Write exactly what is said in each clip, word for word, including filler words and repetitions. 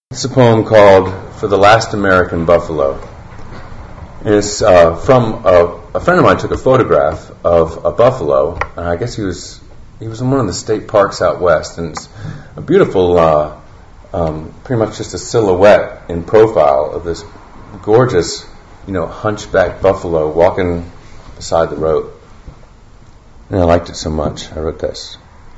It's a poem called For the Last American Buffalo. And it's uh, from a, a friend of mine took a photograph of a buffalo, and I guess he was he was in one of the state parks out west, and it's a beautiful, uh, um, pretty much just a silhouette in profile of this gorgeous, you know, hunchback buffalo walking beside the road. And I liked it so much, I wrote this.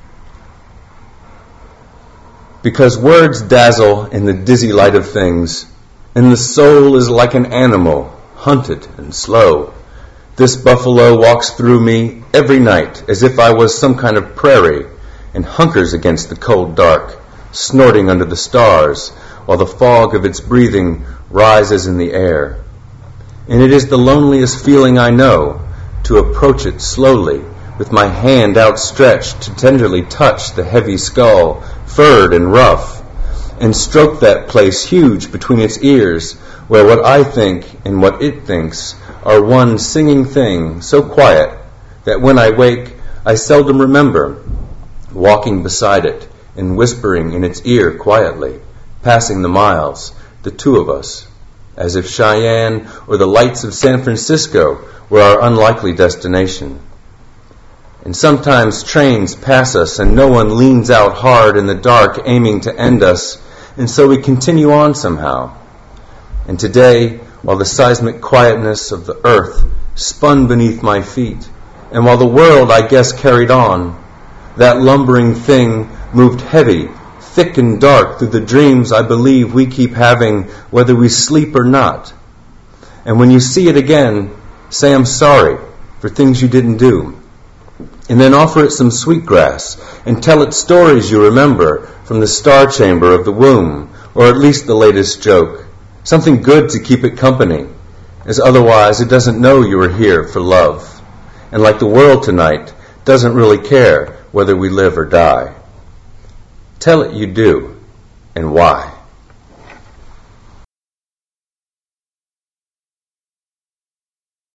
Because words dazzle in the dizzy light of things, and the soul is like an animal, hunted and slow. This buffalo walks through me every night as if I was some kind of prairie, and hunkers against the cold dark, snorting under the stars, while the fog of its breathing rises in the air. And it is the loneliest feeling I know, to approach it slowly, with my hand outstretched to tenderly touch the heavy skull, furred and rough, and stroke that place huge between its ears, where what I think and what it thinks are one singing thing so quiet that when I wake I seldom remember walking beside it and whispering in its ear quietly, passing the miles, the two of us, as if Cheyenne or the lights of San Francisco were our unlikely destination. And sometimes trains pass us and no one leans out hard in the dark aiming to end us, and so we continue on somehow. And today, while the seismic quietness of the earth spun beneath my feet, and while the world, I guess, carried on, that lumbering thing moved heavy, thick and dark through the dreams I believe we keep having whether we sleep or not. And when you see it again, say I'm sorry for things you didn't do. And then offer it some sweetgrass and tell it stories you remember from the star chamber of the womb, or at least the latest joke. Something good to keep it company, as otherwise it doesn't know you are here for love. And like the world tonight, doesn't really care whether we live or die. Tell it you do, and why.